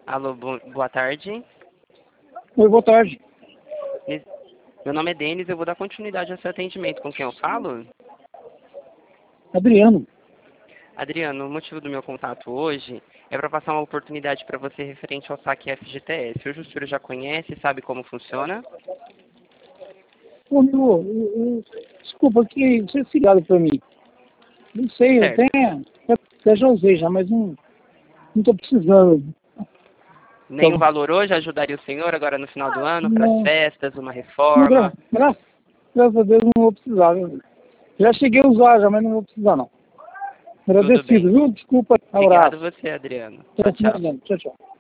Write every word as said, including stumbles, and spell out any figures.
Alô, bo boa tarde. Oi, boa tarde. Meu nome é Denis, eu vou dar continuidade ao seu atendimento. Com quem eu falo? Adriano. Adriano, o motivo do meu contato hoje é para passar uma oportunidade para você referente ao saque F G T S. Hoje o senhor já conhece, sabe como funciona? Ô, meu, eu- eu- desculpa, que você se liga para mim. Não sei, eu Certo. até, até já usei já, mas não, não tô precisando. Nenhum Então, valor hoje ajudaria o senhor agora no final do ano para as não, festas, uma não, reforma? gra- graças, graças a Deus não vou precisar. Viu? Já cheguei a usar já, mas não vou precisar não. Tudo bem. Agradecido, viu? Desculpa, Obrigado abraço. você, Adriano. Tchau, Tchau, tchau. tchau. tchau.